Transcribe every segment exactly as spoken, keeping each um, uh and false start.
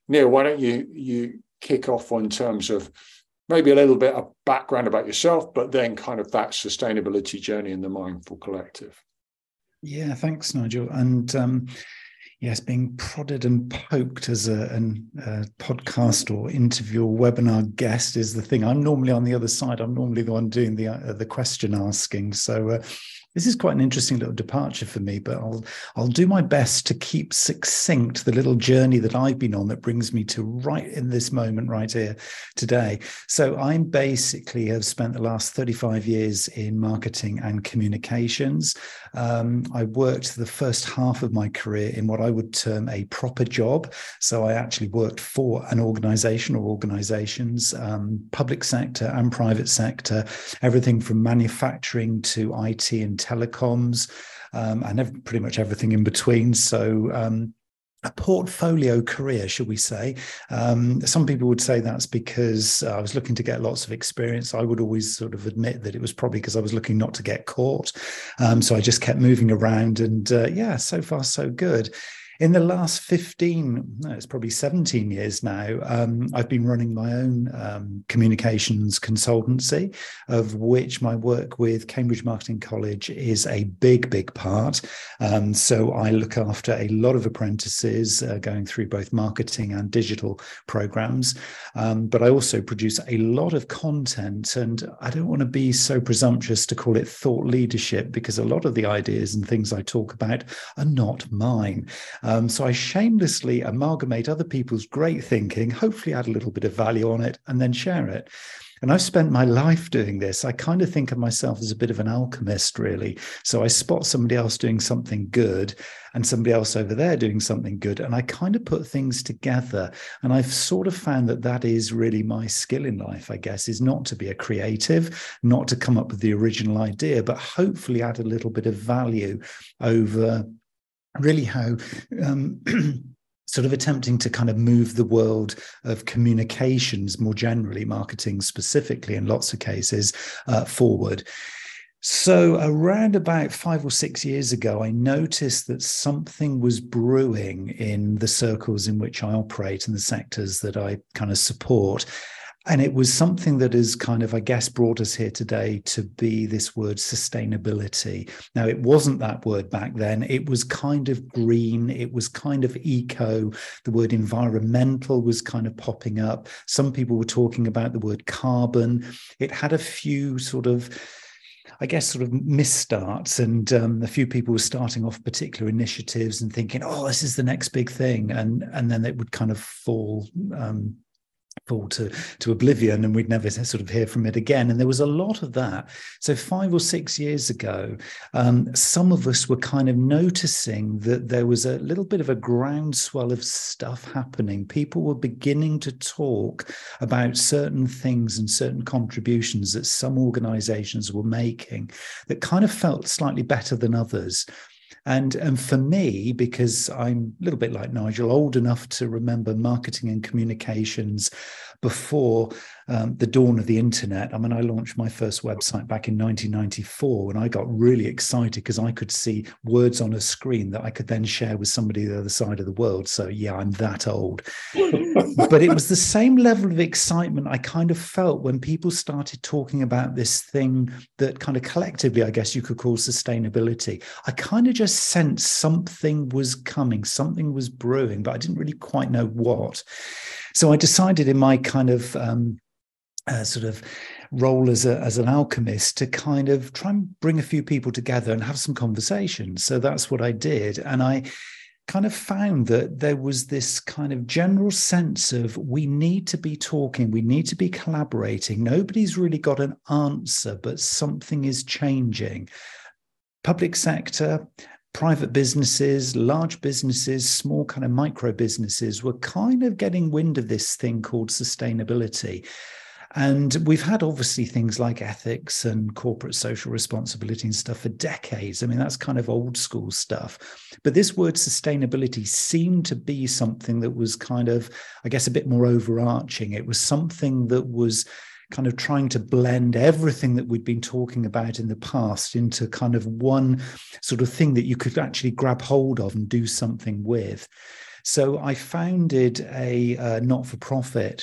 Neil, why don't you you kick off on terms of maybe a little bit of background about yourself, but then kind of that sustainability journey in the Mindful Collective. Yeah, thanks, Nigel. And um, yes, being prodded and poked as a, an, a podcast or interview or webinar guest is the thing. I'm normally on the other side. I'm normally the one doing the uh, the question asking. So uh, this is quite an interesting little departure for me, but I'll I'll do my best to keep succinct the little journey that I've been on that brings me to right in this moment right here today. So I basically have spent the last thirty-five years in marketing and communications. Um, I worked the first half of my career in what I would term a proper job. So I actually worked for an organization or organizations, um, public sector and private sector, everything from manufacturing to I T and telecoms, um, and ev- pretty much everything in between. So um, a portfolio career, should we say. Um, some people would say that's because uh, I was looking to get lots of experience. I would always sort of admit that it was probably because I was looking not to get caught. Um, so I just kept moving around and uh, yeah, so far so good. In the last fifteen, no, it's probably seventeen years now, um, I've been running my own um, communications consultancy, of which my work with Cambridge Marketing College is a big, big part. Um, so I look after a lot of apprentices uh, going through both marketing and digital programs. Um, but I also produce a lot of content, and I don't want to be so presumptuous to call it thought leadership, because a lot of the ideas and things I talk about are not mine. Um, so I shamelessly amalgamate other people's great thinking, hopefully add a little bit of value on it, and then share it. And I've spent my life doing this. I kind of think of myself as a bit of an alchemist, really. So I spot somebody else doing something good and somebody else over there doing something good, and I kind of put things together. And I've sort of found that that is really my skill in life, I guess, is not to be a creative, not to come up with the original idea, but hopefully add a little bit of value over really how um, sort of attempting to kind of move the world of communications more generally, marketing specifically in lots of cases, uh, forward. So around about five or six years ago, I noticed that something was brewing in the circles in which I operate and the sectors that I kind of support. And it was something that has kind of, I guess, brought us here today to be this word sustainability. Now, it wasn't that word back then. It was kind of green. It was kind of eco. The word environmental was kind of popping up. Some people were talking about the word carbon. It had a few sort of, I guess, sort of misstarts, and um, a few people were starting off particular initiatives and thinking, oh, this is the next big thing. And, and then it would kind of fall um fall to, to oblivion, and we'd never sort of hear from it again. And there was a lot of that. So five or six years ago, um, some of us were kind of noticing that there was a little bit of a groundswell of stuff happening. People were beginning to talk about certain things and certain contributions that some organizations were making that kind of felt slightly better than others. And, and for me, because I'm a little bit like Nigel, old enough to remember marketing and communications before um, the dawn of the internet. I mean, I launched my first website back in nineteen ninety-four, and I got really excited because I could see words on a screen that I could then share with somebody the other side of the world. So yeah, I'm that old. But it was the same level of excitement I kind of felt when people started talking about this thing that kind of collectively, I guess you could call sustainability. I kind of just sensed something was coming, something was brewing, but I didn't really quite know what. So I decided in my kind of um, uh, sort of role as, a, as an alchemist to kind of try and bring a few people together and have some conversations. So that's what I did. And I kind of found that there was this kind of general sense of we need to be talking, we need to be collaborating. Nobody's really got an answer, but something is changing. Public sector, private businesses, large businesses, small kind of micro businesses were kind of getting wind of this thing called sustainability. And we've had obviously things like ethics and corporate social responsibility and stuff for decades. I mean, that's kind of old school stuff. But this word sustainability seemed to be something that was kind of, I guess, a bit more overarching. It was something that was kind of trying to blend everything that we'd been talking about in the past into kind of one sort of thing that you could actually grab hold of and do something with. So I founded a uh, not-for-profit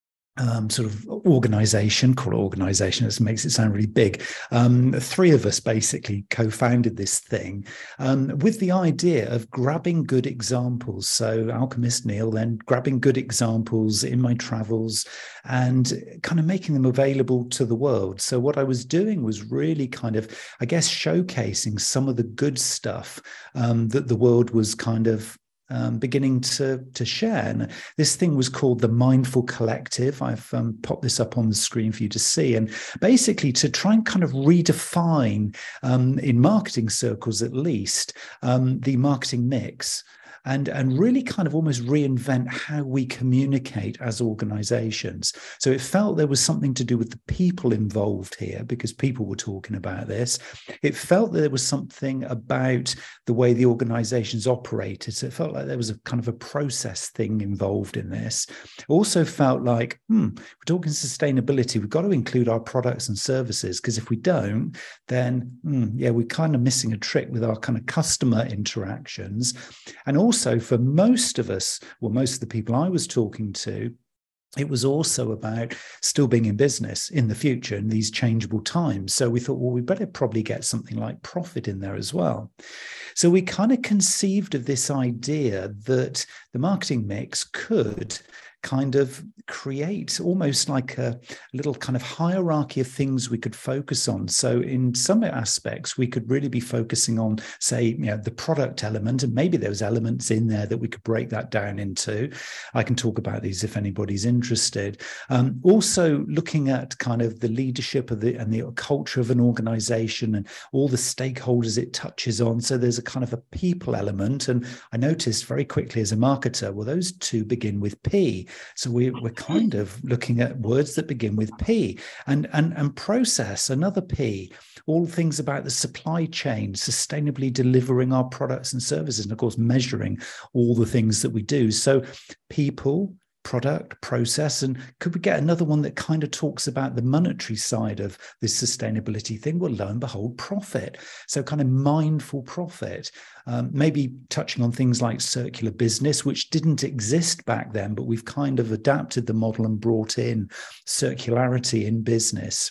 Um, sort of organization, call it organization, it makes it sound really big. Um, three of us basically co-founded this thing um, with the idea of grabbing good examples. So Alchemist Neil, then grabbing good examples in my travels and kind of making them available to the world. So what I was doing was really kind of, I guess, showcasing some of the good stuff um, that the world was kind of Um, beginning to, to share. And this thing was called the Mindful Collective. I've um, popped this up on the screen for you to see. And basically to try and kind of redefine, um, in marketing circles at least, um, the marketing mix. And, and really kind of almost reinvent how we communicate as organizations. So it felt there was something to do with the people involved here, because people were talking about this. It felt that there was something about the way the organizations operated. So it felt like there was a kind of a process thing involved in this. Also felt like, hmm, we're talking sustainability. We've got to include our products and services, because if we don't, then, hmm, yeah, we're kind of missing a trick with our kind of customer interactions. And also, Also, for most of us, well, most of the people I was talking to, it was also about still being in business in the future in these changeable times. So we thought, well, we better probably get something like profit in there as well. So we kind of conceived of this idea that the marketing mix could kind of create almost like a little kind of hierarchy of things we could focus on. So in some aspects, we could really be focusing on, say, you know, the product element, and maybe there was elements in there that we could break that down into. I can talk about these if anybody's interested. Um, also looking at kind of the leadership of the and the culture of an organization and all the stakeholders it touches on. So there's a kind of a people element. And I noticed very quickly as a marketer, well, those two begin with P. So we, we're kind of looking at words that begin with P, and, and, and process, another P, all things about the supply chain, sustainably delivering our products and services, and of course, measuring all the things that we do. So people, product, process, and could we get another one that kind of talks about the monetary side of this sustainability thing? Well, lo and behold, profit. So kind of mindful profit, um, maybe touching on things like circular business, which didn't exist back then, but we've kind of adapted the model and brought in circularity in business.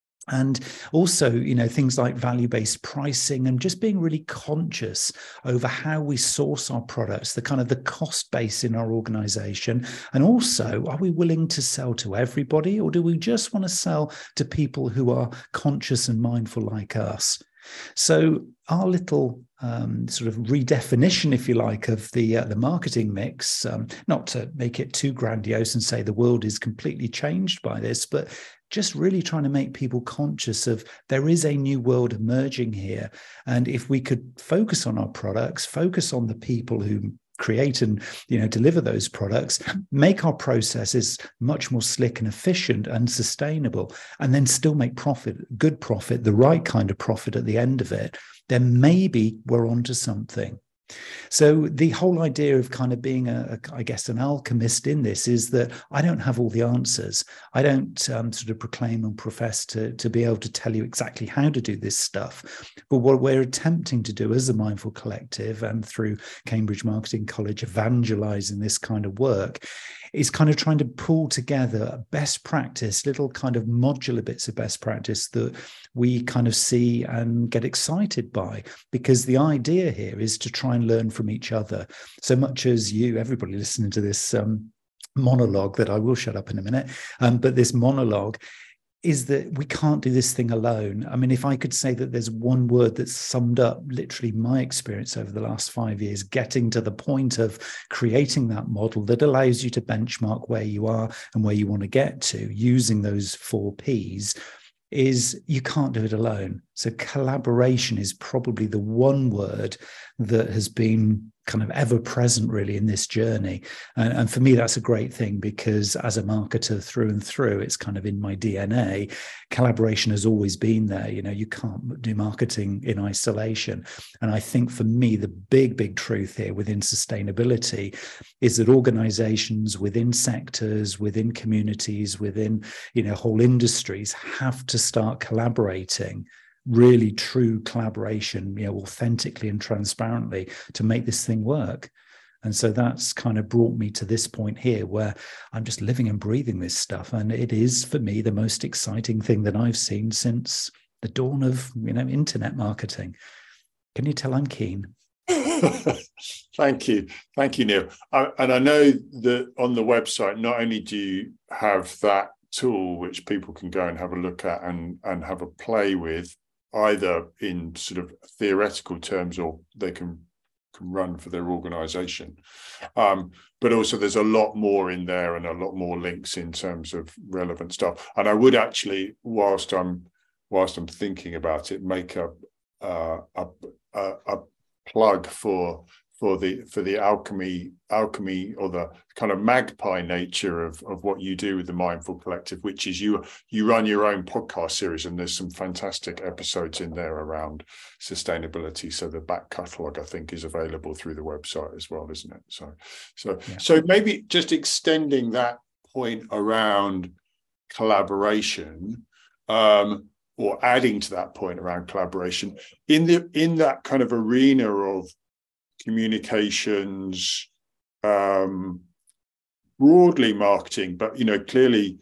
And also, you know, things like value-based pricing and just being really conscious over how we source our products, the kind of the cost base in our organization. And also, are we willing to sell to everybody, or do we just want to sell to people who are conscious and mindful like us? So our little um, sort of redefinition, if you like, of the uh, the marketing mix, um, not to make it too grandiose and say the world is completely changed by this, but just really trying to make people conscious of there is a new world emerging here. And if we could focus on our products, focus on the people who create and, you know, deliver those products, make our processes much more slick and efficient and sustainable, and then still make profit, good profit, the right kind of profit at the end of it, then maybe we're onto something. So the whole idea of kind of being a, a I guess, an alchemist in this is that I don't have all the answers. I don't um, sort of proclaim and profess to, to be able to tell you exactly how to do this stuff. But what we're attempting to do as the Mindful Collective and through Cambridge Marketing College, evangelizing this kind of work, is kind of trying to pull together best practice, little kind of modular bits of best practice that we kind of see and get excited by, because the idea here is to try and learn from each other. So much as you, everybody listening to this um, monologue that I will shut up in a minute, um, but this monologue is that we can't do this thing alone. I mean, if I could say that there's one word that's summed up literally my experience over the last five years, getting to the point of creating that model that allows you to benchmark where you are and where you want to get to using those four Ps, is you can't do it alone. So collaboration is probably the one word that has been kind of ever present really in this journey. And, and for me, that's a great thing, because as a marketer through and through, it's kind of in my D N A. Collaboration has always been there. You know, you can't do marketing in isolation. And I think for me, the big, big truth here within sustainability is that organizations within sectors, within communities, within, you know, whole industries have to start collaborating, really true collaboration, you know, authentically and transparently, to make this thing work. And so that's kind of brought me to this point here where I'm just living and breathing this stuff. And it is, for me, the most exciting thing that I've seen since the dawn of, you know, internet marketing. Can you tell I'm keen? Thank you. Thank you, Neil. I, and I know that on the website, not only do you have that tool which people can go and have a look at and, and have a play with, either in sort of theoretical terms or they can can run for their organization. Um, but also there's a lot more in there and a lot more links in terms of relevant stuff. And I would actually, whilst I'm whilst I'm thinking about it, make a uh, a, a, a plug for for the for the alchemy alchemy or the kind of magpie nature of of what you do with the Mindful Collective, which is you you run your own podcast series, and there's some fantastic episodes in there around sustainability. So the back catalogue, I think, is available through the website as well, isn't it? So so yeah. So maybe just extending that point around collaboration, um, or adding to that point around collaboration in the in that kind of arena of communications, um, broadly marketing, but you know, clearly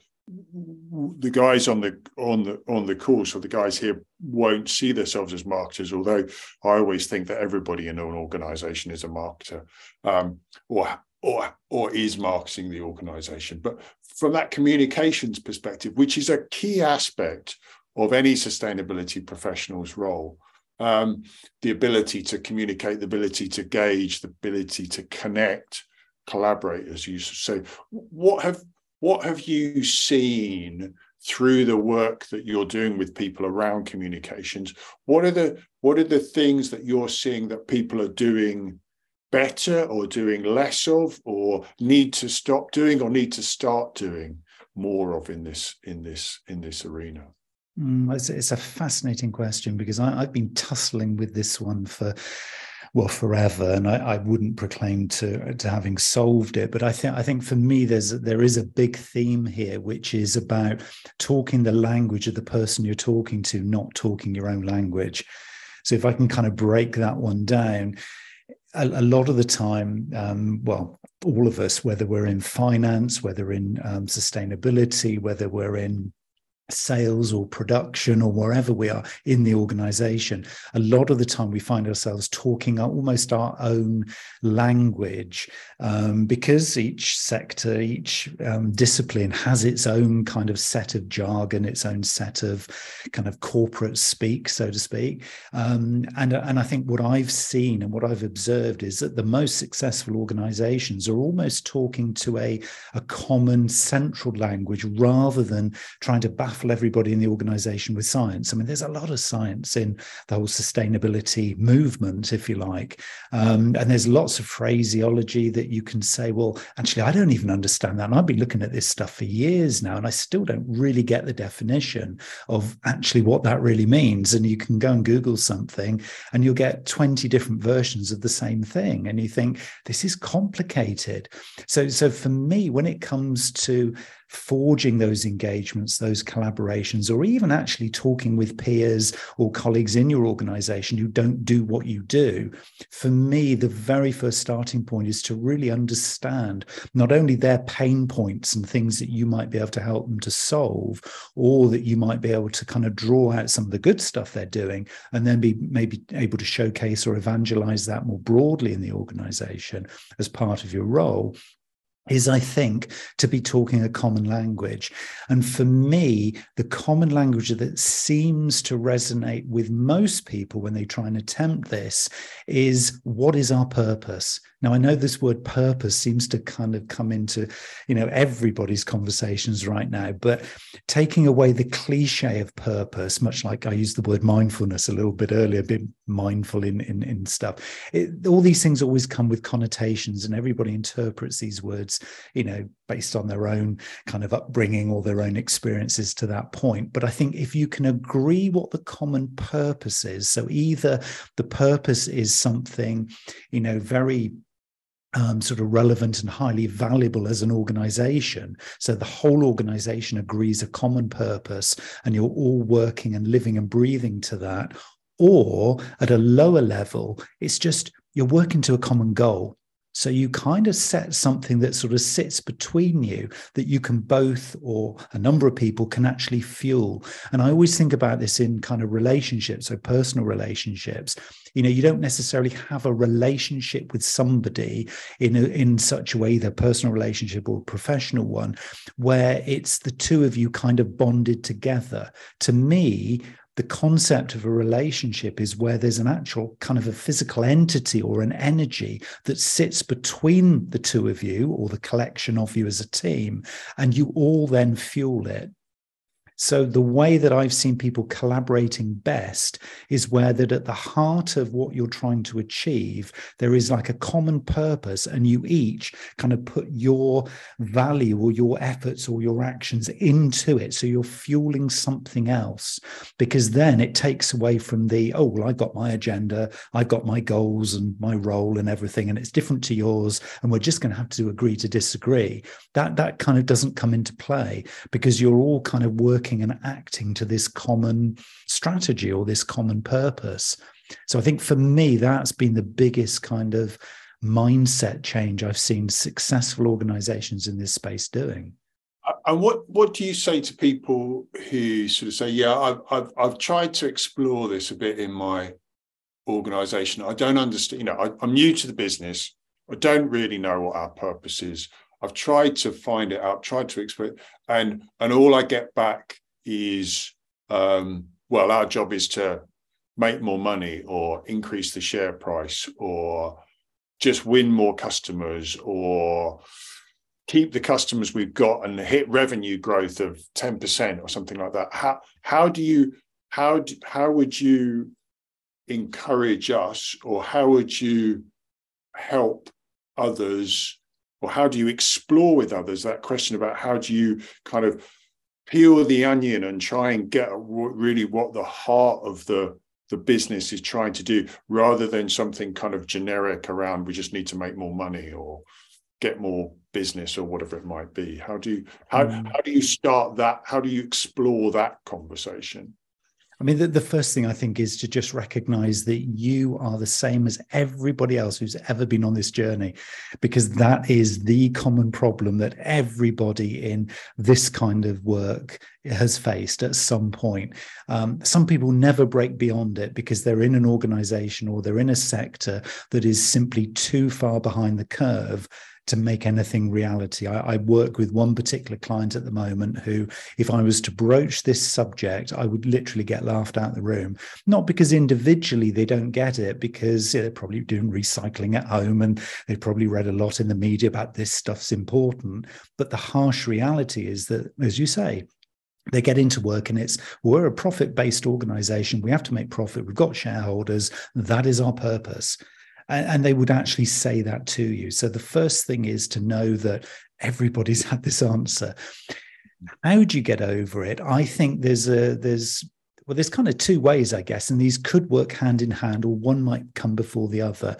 the guys on the on the on the course, or the guys here, won't see themselves as marketers. Although I always think that everybody in an organization is a marketer, um, or or or is marketing the organization. But from that communications perspective, which is a key aspect of any sustainability professional's role. Um, the ability to communicate, the ability to gauge, the ability to connect, collaborate, as you say. What have what have you seen through the work that you're doing with people around communications? What are the what are the things that you're seeing that people are doing better, or doing less of, or need to stop doing, or need to start doing more of in this in this in this arena? Mm, it's, it's a fascinating question, because I, I've been tussling with this one for, well, forever, and I, I wouldn't proclaim to to having solved it. But I think I think for me, there's there is a big theme here, which is about talking the language of the person you're talking to, not talking your own language. So if I can kind of break that one down, a, a lot of the time, um, well, all of us, whether we're in finance, whether in um, sustainability, whether we're in sales or production or wherever we are in the organization, a lot of the time we find ourselves talking almost our own language, um, because each sector, each um, discipline has its own kind of set of jargon, its own set of kind of corporate speak, so to speak. Um, and, and I think what I've seen and what I've observed is that the most successful organizations are almost talking to a, a common central language, rather than trying to baffle everybody in the organization with science. I mean, there's a lot of science in the whole sustainability movement, if you like. Um, and there's lots of phraseology that you can say, well, actually, I don't even understand that. And I've been looking at this stuff for years now, and I still don't really get the definition of actually what that really means. And you can go and Google something and you'll get twenty different versions of the same thing. And you think, this is complicated. So, so for me, when it comes to forging those engagements, those collaborations, or even actually talking with peers or colleagues in your organization who don't do what you do, for me, the very first starting point is to really understand not only their pain points and things that you might be able to help them to solve, or that you might be able to kind of draw out some of the good stuff they're doing, and then be maybe able to showcase or evangelize that more broadly in the organization as part of your role, is, I think, to be talking a common language. And for me, the common language that seems to resonate with most people when they try and attempt this is, what is our purpose? Now, I know this word purpose seems to kind of come into, you know, everybody's conversations right now, but taking away the cliche of purpose, much like I used the word mindfulness a little bit earlier, a bit mindful in, in, in stuff. It, all these things always come with connotations, and everybody interprets these words, you know, based on their own kind of upbringing or their own experiences to that point. But I think if you can agree what the common purpose is, so either the purpose is something, you know, very Um, sort of relevant and highly valuable as an organization, so the whole organization agrees a common purpose and you're all working and living and breathing to that, or at a lower level, it's just you're working to a common goal. So you kind of set something that sort of sits between you that you can both, or a number of people can actually fuel. And I always think about this in kind of relationships, so personal relationships. You know, you don't necessarily have a relationship with somebody in a, in such a way, either personal relationship or professional one, where it's the two of you kind of bonded together. To me, the concept of a relationship is where there's an actual kind of a physical entity or an energy that sits between the two of you or the collection of you as a team, and you all then fuel it. So the way that I've seen people collaborating best is where that at the heart of what you're trying to achieve, there is like a common purpose, and you each kind of put your value or your efforts or your actions into it. So you're fueling something else, because then it takes away from the, oh, well, I've got my agenda, I've got my goals and my role and everything, and it's different to yours, and we're just going to have to agree to disagree. That, that kind of doesn't come into play, because you're all kind of working and acting to this common strategy or this common purpose. So I think for me, that's been the biggest kind of mindset change I've seen successful organizations in this space doing. And what, what do you say to people who sort of say, yeah, I've, I've, I've tried to explore this a bit in my organization. I don't understand, you know, I, I'm new to the business. I don't really know what our purpose is. I've tried to find it out, tried to explain, and and all I get back is, um, well, our job is to make more money or increase the share price or just win more customers or keep the customers we've got and hit revenue growth of ten percent or something like that. How how do you how do, how would you encourage us, or how would you help others? Or how do you explore with others that question about how do you kind of peel the onion and try and get really what the heart of the, the business is trying to do, rather than something kind of generic around we just need to make more money or get more business or whatever it might be? How do you how, mm. how do you start that? How do you explore that conversation? I mean, the, the first thing I think is to just recognize that you are the same as everybody else who's ever been on this journey, because that is the common problem that everybody in this kind of work has faced at some point. Um, some people never break beyond it because they're in an organization or they're in a sector that is simply too far behind the curve to make anything reality. I, I work with one particular client at the moment who, if I was to broach this subject, I would literally get laughed out of the room. Not because individually they don't get it, because they're probably doing recycling at home and they've probably read a lot in the media about this stuff's important. But the harsh reality is that, as you say, they get into work and it's, we're a profit-based organization. We have to make profit. We've got shareholders. That is our purpose. And they would actually say that to you. So the first thing is to know that everybody's had this answer. How do you get over it? I think there's a there's well, there's kind of two ways, I guess, and these could work hand in hand, or one might come before the other.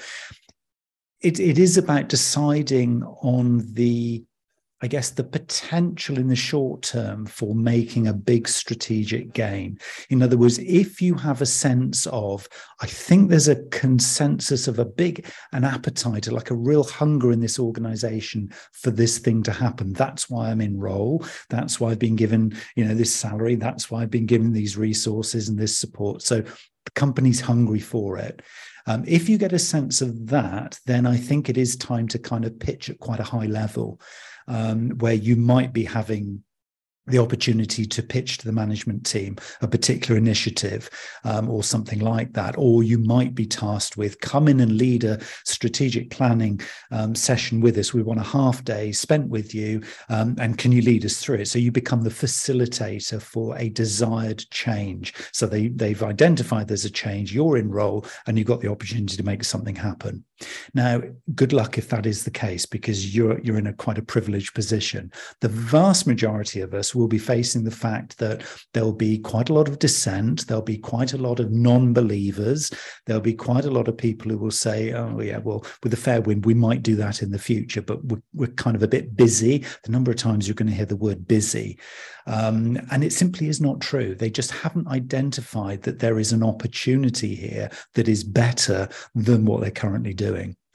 It it is about deciding on the, I guess, the potential in the short term for making a big strategic gain. In other words, if you have a sense of, I think there's a consensus of a big, an appetite, like a real hunger in this organization for this thing to happen. That's why I'm in role. That's why I've been given, you know, this salary. That's why I've been given these resources and this support. So the company's hungry for it. Um, if you get a sense of that, then I think it is time to kind of pitch at quite a high level. Um, where you might be having the opportunity to pitch to the management team a particular initiative um, or something like that. Or you might be tasked with, come in and lead a strategic planning um, session with us. We want a half day spent with you, um, and can you lead us through it? So you become the facilitator for a desired change. So they, they've identified there's a change, you're in role, and you've got the opportunity to make something happen. Now, good luck if that is the case, because you're, you're in a quite a privileged position. The vast majority of us will be facing the fact that there'll be quite a lot of dissent. There'll be quite a lot of non-believers. There'll be quite a lot of people who will say, oh, yeah, well, with a fair wind, we might do that in the future, but we're, we're kind of a bit busy. The number of times you're going to hear the word busy. Um, and it simply is not true. They just haven't identified that there is an opportunity here that is better than what they're currently doing.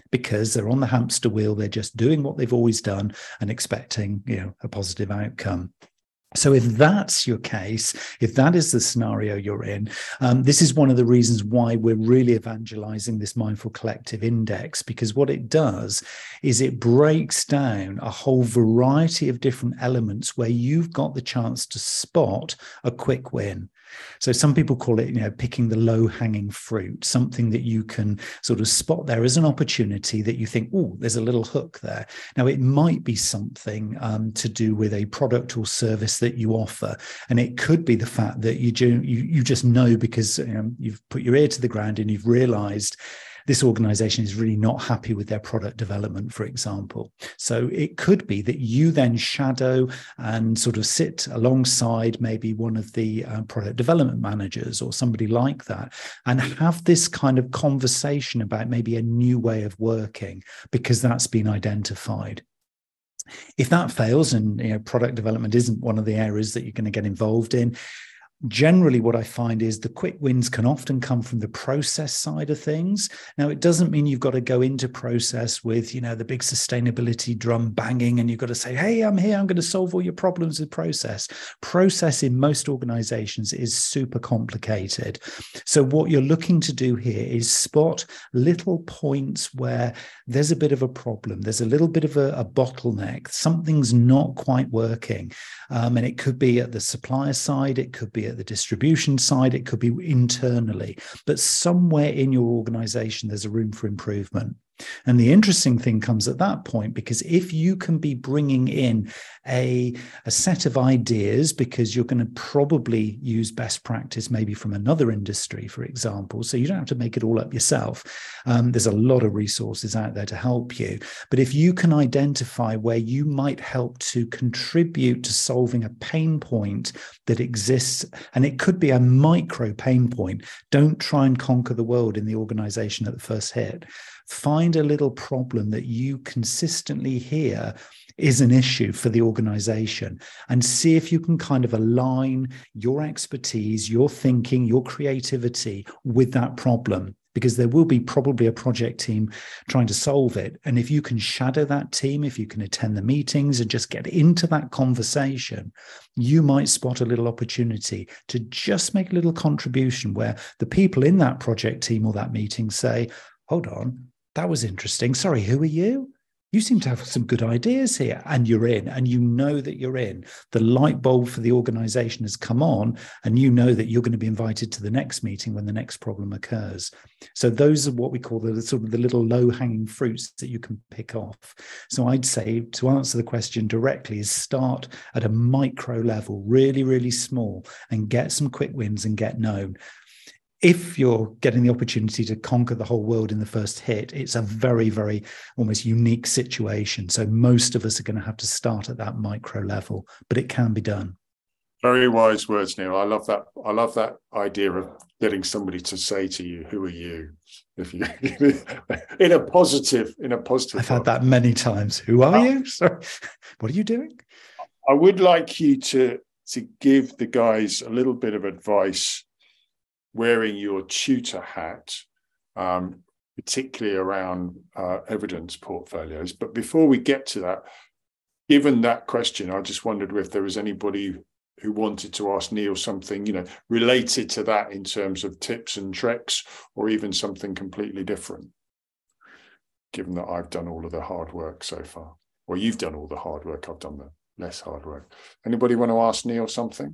because they're on the hamster wheel. They're just doing what they've always done and expecting, you know, a positive outcome. So if that's your case, if that is the scenario you're in, um, this is one of the reasons why we're really evangelizing this Mindful Collective Index, because what it does is it breaks down a whole variety of different elements where you've got the chance to spot a quick win. So some people call it, you know, picking the low-hanging fruit, something that you can sort of spot there as an opportunity that you think, oh, there's a little hook there. Now, it might be something um, to do with a product or service that you offer. And it could be the fact that you, do, you, you just know because you know, you've put your ear to the ground and you've realized this organization is really not happy with their product development, for example. So it could be that you then shadow and sort of sit alongside maybe one of the uh, product development managers or somebody like that and have this kind of conversation about maybe a new way of working because that's been identified. If that fails and, you know, product development isn't one of the areas that you're going to get involved in, generally what I find is the quick wins can often come from the process side of things. Now, it doesn't mean you've got to go into process with, you know, the big sustainability drum banging and you've got to say, hey, I'm here, I'm going to solve all your problems with process. Process in most organizations is super complicated. So what you're looking to do here is spot little points where there's a bit of a problem. There's a little bit of a, a bottleneck. Something's not quite working. Um, and it could be at the supplier side, it could be at the distribution side, it could be internally, but somewhere in your organization, there's a room for improvement. And the interesting thing comes at that point, because if you can be bringing in a, a set of ideas, because you're going to probably use best practice maybe from another industry, for example, so you don't have to make it all up yourself. Um, there's a lot of resources out there to help you. But if you can identify where you might help to contribute to solving a pain point that exists, and it could be a micro pain point, don't try and conquer the world in the organization at the first hit. Find a little problem that you consistently hear is an issue for the organization and see if you can kind of align your expertise, your thinking, your creativity with that problem, because there will be probably a project team trying to solve it. And if you can shadow that team, if you can attend the meetings and just get into that conversation, you might spot a little opportunity to just make a little contribution where the people in that project team or that meeting say, hold on, that was interesting. Sorry, who are you? You seem to have some good ideas here, and you're in, and you know that you're in. The light bulb for the organization has come on, and you know that you're going to be invited to the next meeting when the next problem occurs. So those are what we call the sort of the little low-hanging fruits that you can pick off. So I'd say, to answer the question directly, is start at a micro level, really, really small, and get some quick wins and get known. If you're getting the opportunity to conquer the whole world in the first hit, it's a very, very almost unique situation. So most of us are going to have to start at that micro level, but it can be done. Very wise words, Neil. I love that. I love that idea of getting somebody to say to you, "Who are you?" If you, in a positive, in a positive. I've had that many times. Who are you? Sorry, what are you doing? I would like you to to give the guys a little bit of advice, wearing your tutor hat, um, particularly around uh, evidence portfolios. But before we get to that, given that question, I just wondered if there was anybody who wanted to ask Neil something, you know, related to that in terms of tips and tricks, or even something completely different, given that I've done all of the hard work so far. Or you've done all the hard work, I've done the less hard work. Anybody want to ask Neil something?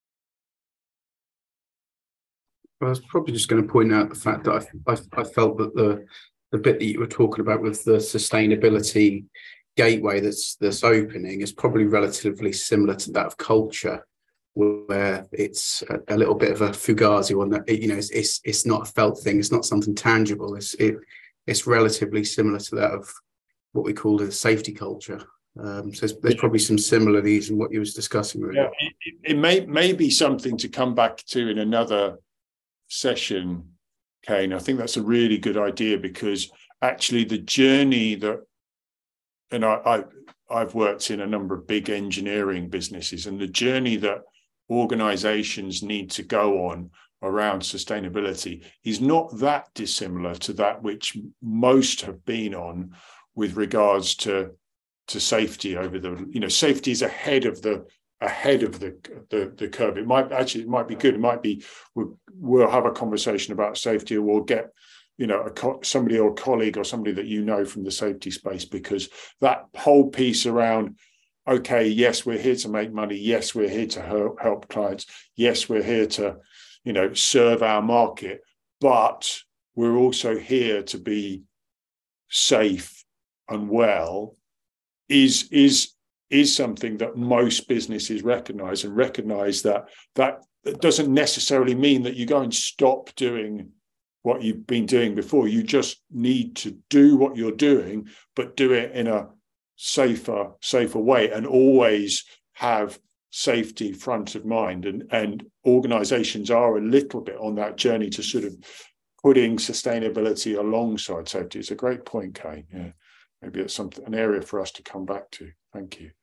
I was probably just going to point out the fact that I, I, I felt that the the bit that you were talking about with the sustainability gateway that's that's opening is probably relatively similar to that of culture, where it's a, a little bit of a fugazi one. That you know, it's, it's it's not a felt thing. It's not something tangible. It's it it's relatively similar to that of what we call the safety culture. Um, so there's, there's probably some similarities in what you was discussing. Really. Yeah, it, it may may be something to come back to in another session, Kane. I think that's a really good idea, because actually the journey that, and I, I I've worked in a number of big engineering businesses, and the journey that organizations need to go on around sustainability is not that dissimilar to that which most have been on with regards to to safety over the, you know, safety is ahead of the ahead of the the, the curve. It might actually, it might be good. It might be, we'll, we'll have a conversation about safety, or we'll get, you know, a co- somebody or a colleague or somebody that you know from the safety space, because that whole piece around, okay, yes, we're here to make money. Yes, we're here to help, help clients. Yes, we're here to, you know, serve our market, but we're also here to be safe and well, is is is something that most businesses recognize, and recognize that that doesn't necessarily mean that you go and stop doing what you've been doing before. You just need to do what you're doing, but do it in a safer, safer way, and always have safety front of mind. And, and organizations are a little bit on that journey to sort of putting sustainability alongside safety. It's a great point, Kane. Yeah. Maybe it's something, an area for us to come back to. Thank you.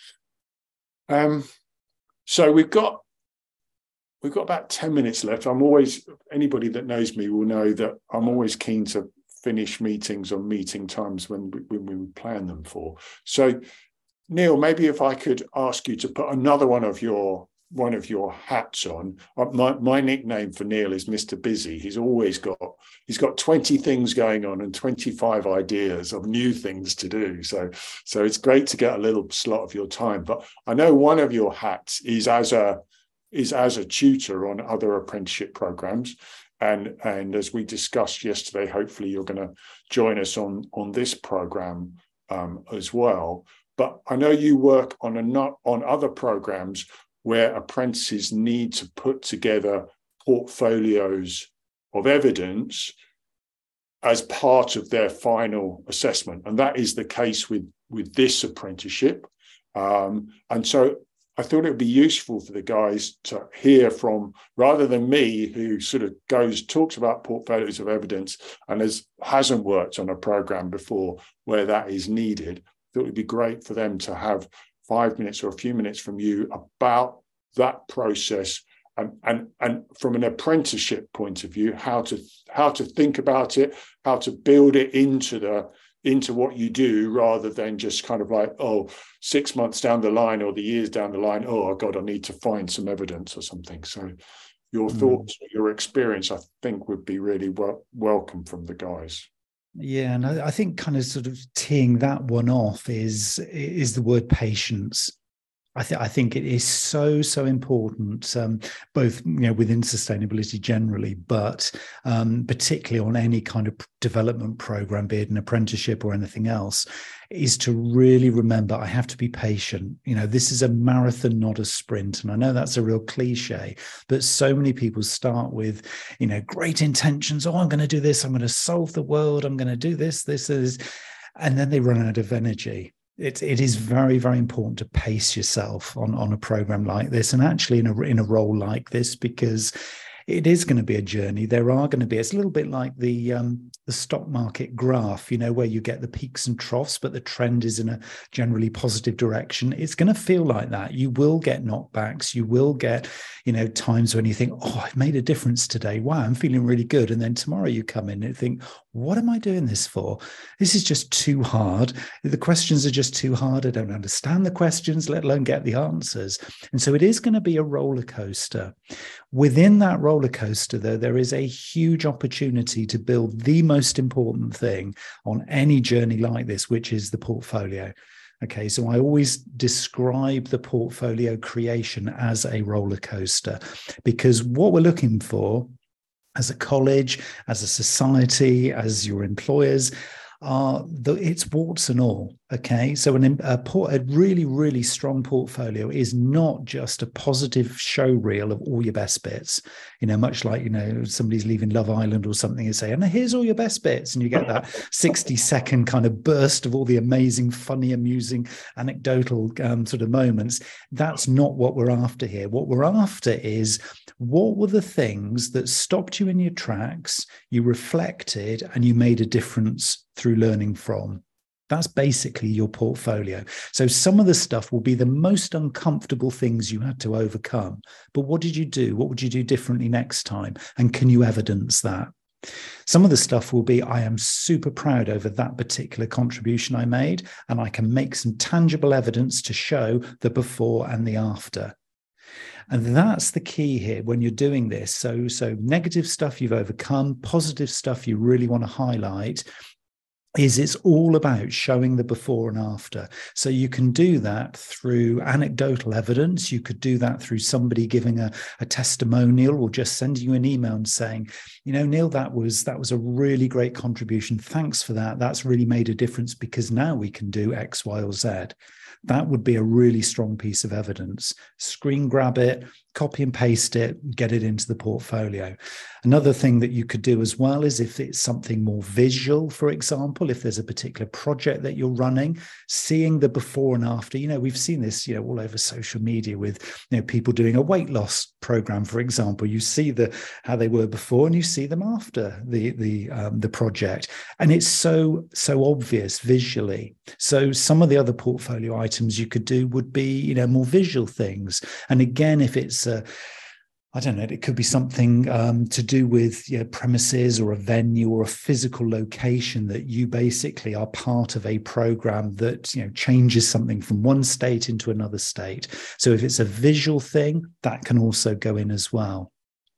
Um, so we've got we've got about ten minutes left. I'm always, anybody that knows me will know that I'm always keen to finish meetings on meeting times when we, when we plan them for. So, Neil, maybe if I could ask you to put another one of your one of your hats on. My, my nickname for Neil is Mister Busy. He's always got, he's got twenty things going on and twenty-five ideas of new things to do. So, so it's great to get a little slot of your time. But I know one of your hats is as a, is as a tutor on other apprenticeship programs. And, and as we discussed yesterday, hopefully you're going to join us on, on this program um, as well. But I know you work on a not on other programs where apprentices need to put together portfolios of evidence as part of their final assessment. And that is the case with, with this apprenticeship. Um, and so I thought it would be useful for the guys to hear from, rather than me, who sort of goes, talks about portfolios of evidence and has, hasn't worked on a program before where that is needed. I thought it would be great for them to have five minutes or a few minutes from you about that process, and, and, and from an apprenticeship point of view, how to how to think about it, how to build it into the into what you do, rather than just kind of like, oh, six months down the line or the years down the line, oh, God, I need to find some evidence or something. So your mm. thoughts, your experience, I think would be really wel- welcome from the guys. Yeah, and I, I think kind of sort of teeing that one off is is the word patience. I, th- I think it is so, so important, um, both you know within sustainability generally, but um, particularly on any kind of development program, be it an apprenticeship or anything else, is to really remember I have to be patient. You know, this is a marathon, not a sprint. And I know that's a real cliche, but so many people start with, you know, great intentions. Oh, I'm going to do this. I'm going to solve the world. I'm going to do this, this, this. And then they run out of energy. It, it is very, very important to pace yourself on, on a program like this, and actually in a, in a role like this, because it is going to be a journey. There are going to be, it's a little bit like the um, the stock market graph, you know, where you get the peaks and troughs, but the trend is in a generally positive direction. It's going to feel like that. You will get knockbacks. You will get, you know, times when you think, oh, I've made a difference today. Wow, I'm feeling really good. And then tomorrow you come in and think, what am I doing this for? This is just too hard. The questions are just too hard. I don't understand the questions, let alone get the answers. And so it is going to be a roller coaster. Within that roller coaster, though, there is a huge opportunity to build the most important thing on any journey like this, which is the portfolio. Okay, so I always describe the portfolio creation as a roller coaster, because what we're looking for as a college, as a society, as your employers, are the, it's warts and all. Okay, so an, a, a really, really strong portfolio is not just a positive show reel of all your best bits. You know, much like, you know, somebody's leaving Love Island or something and say, and here's all your best bits. And you get that sixty second kind of burst of all the amazing, funny, amusing, anecdotal um, sort of moments. That's not what we're after here. What we're after is, what were the things that stopped you in your tracks, you reflected, and you made a difference through learning from? That's basically your portfolio. So some of the stuff will be the most uncomfortable things you had to overcome. But what did you do? What would you do differently next time? And can you evidence that? Some of the stuff will be, I am super proud over that particular contribution I made, and I can make some tangible evidence to show the before and the after. And that's the key here when you're doing this. So, so negative stuff you've overcome, positive stuff you really want to highlight, is it's all about showing the before and after. So you can do that through anecdotal evidence. You could do that through somebody giving a, a testimonial or just sending you an email and saying, you know, Neil, that was that was a really great contribution. Thanks for that. That's really made a difference because now we can do X, Y, or Z. That would be a really strong piece of evidence. Screen grab it, copy and paste it, get it into the portfolio. Another thing that you could do as well is if it's something more visual, for example, if there's a particular project that you're running, seeing the before and after. You know, we've seen this, you know, all over social media with, you know, people doing a weight loss program, for example. You see the how they were before and you see them after the the um, the project, and it's so so obvious visually. So some of the other portfolio items you could do would be, you know, more visual things. And again, if it's a I don't know, it could be something um, to do with, you know, premises or a venue or a physical location that you basically are part of a program that, you know, changes something from one state into another state. So if it's a visual thing, that can also go in as well.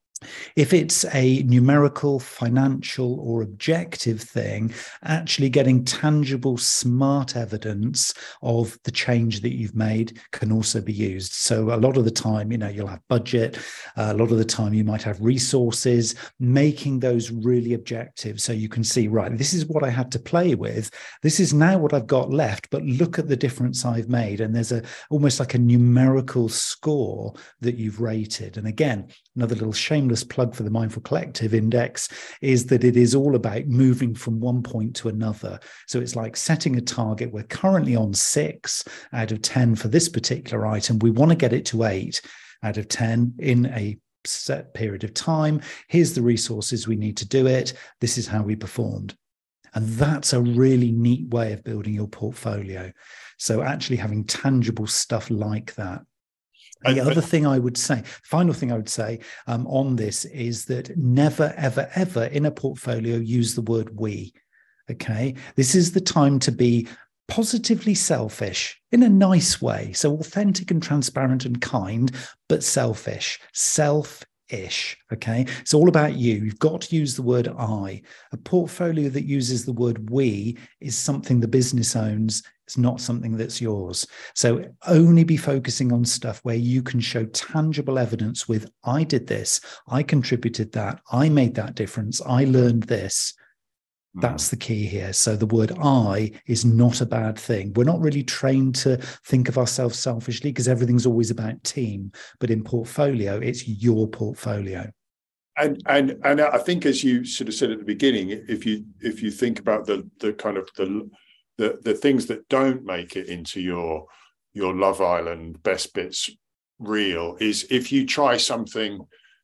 If it's a numerical, financial, or objective thing, actually getting tangible, smart evidence of the change that you've made can also be used. So a lot of the time, you know, you'll have budget. Uh, a lot of the time, you might have resources, making those really objective. So you can see, right, this is what I had to play with. This is now what I've got left, but look at the difference I've made. And there's a almost like a numerical score that you've rated. And again, another little shameless plug for the Mindful Collective Index is that it is all about moving from one point to another. So it's like setting a target. We're currently on six out of ten for this particular item. We want to get it to eight out of ten in a set period of time. Here's the resources we need to do it. This is how we performed. And that's a really neat way of building your portfolio. So actually having tangible stuff like that. And the other thing I would say, final thing I would say um, on this is that never, ever, ever in a portfolio use the word we. Okay, this is the time to be positively selfish in a nice way. So authentic and transparent and kind, but selfish, self-ish. Okay, it's all about you. You've got to use the word I. A portfolio that uses the word we is something the business owns. It's not something that's yours. So only be focusing on stuff where you can show tangible evidence with, I did this, I contributed that, I made that difference, I learned this. That's the key here. So the word I is not a bad thing. We're not really trained to think of ourselves selfishly because everything's always about team. But in portfolio, it's your portfolio. And and and I think, as you sort of said at the beginning, if you if you think about the the kind of the the the things that don't make it into your your Love Island best bits reel, is if you try something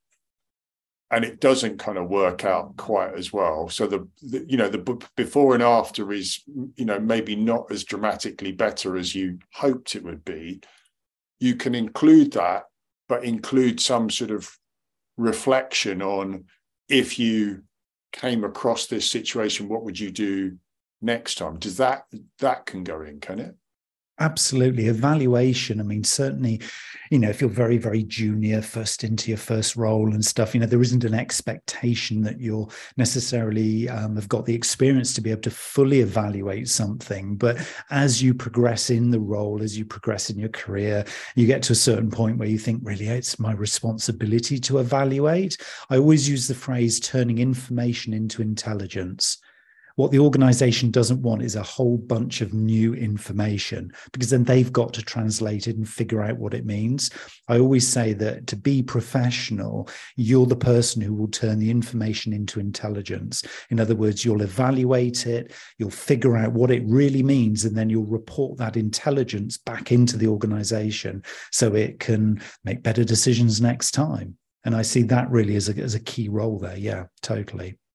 and it doesn't kind of work out quite as well. So the, the you know the before and after is, you know, maybe not as dramatically better as you hoped it would be. You can include that, but include some sort of reflection on, if you came across this situation, what would you do next time? Does that that can go in, can it? Absolutely. Evaluation. I mean, certainly, you know, if you're very, very junior, first into your first role and stuff, you know, there isn't an expectation that you'll necessarily um, have got the experience to be able to fully evaluate something. But as you progress in the role, as you progress in your career, you get to a certain point where you think, really, it's my responsibility to evaluate. I always use the phrase turning information into intelligence. What the organization doesn't want is a whole bunch of new information, because then they've got to translate it and figure out what it means. I always say that to be professional, you're the person who will turn the information into intelligence. In other words, you'll evaluate it, you'll figure out what it really means, and then you'll report that intelligence back into the organization so it can make better decisions next time. And I see that really as a, as a key role there. Yeah, totally.